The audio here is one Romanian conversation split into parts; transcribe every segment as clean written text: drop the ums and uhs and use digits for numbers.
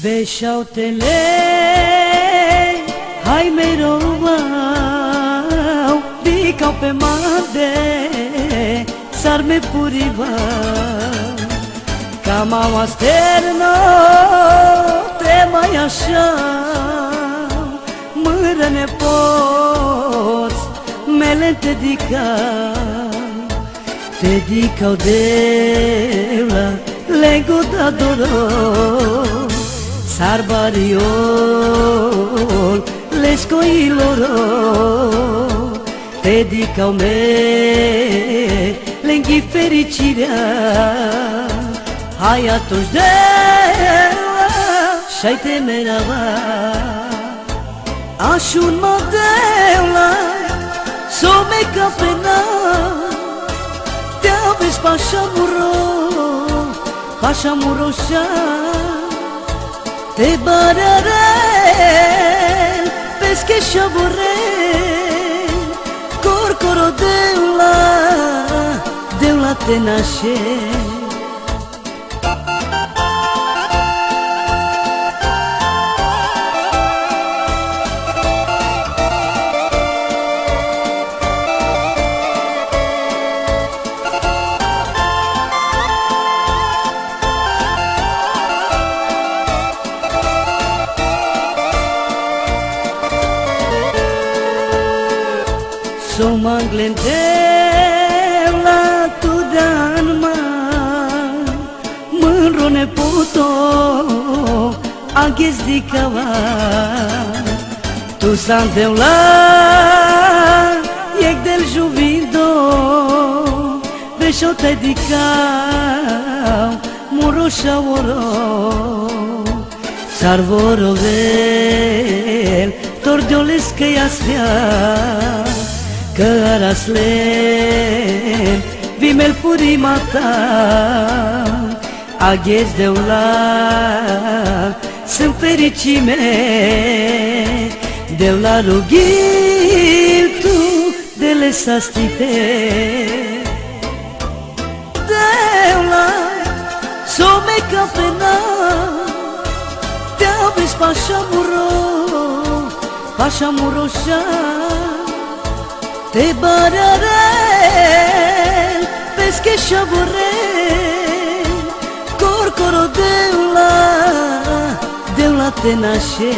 Beșautele, hai mereu, dicau pe made, sarme puriva, cam au asterno, te mai așa, mâră nepoți, mele te dicau de la lego da doro. Sarbariol, l'escoiloro, te dicau lenghi fericirea. Hai atunci de și-ai temerava, aș un modela, s-o meca pena, te-a vezi pașa muroșa, te bararel, pesche șavorel, corcoro deula te nașe. So manglentela tu danma, mânro nepoto, aghez di cava, tu santeula, iec del juvido, beșo te dicau, muroșa oro, sarvorovel, tordiolescă iasfia, că araslen, vimel purimata, aghez deula, sunt fericime, deula rugil tu de le sastite, deula so meca pena, te-a vezi pașa muroșa, te bararel, pesche șavorel, corcoro deula te nașe.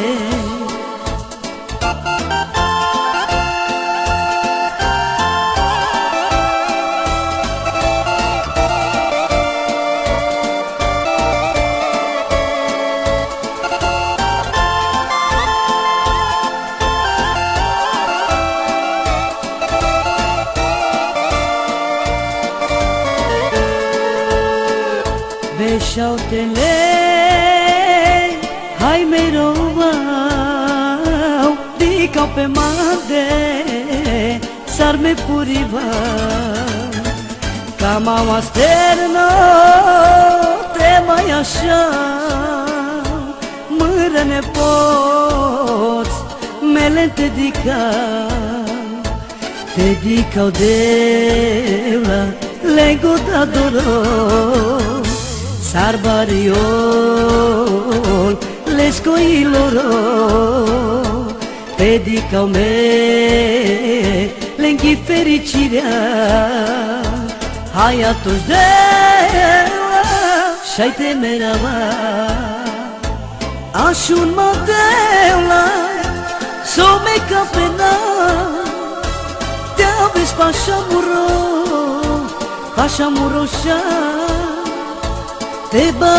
Beșautele, hai mereu, dicau pe made, sarme puriva, cam au asterno, te mai așa, mâră nepoți, mele te dicau deula, lego da doro. Sarbariol, l'escoiloro, te dicau lenghi fericirea. Hai atunci de și-ai temerava, aș un modela, s-o meca pena, te-a vezi pașa muroșa, te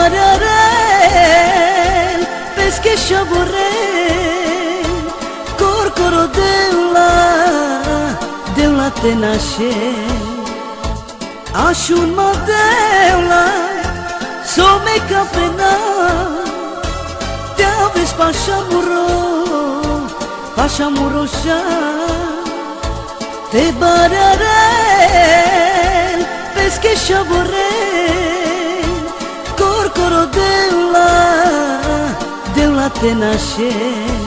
bararel, pesche șavorel, corcoro deula te nașe. Aș un modela, s-o meca pena, te-a vezi pașa muroșa, te bararel, pesche șavorel, corcoro deula te nașe.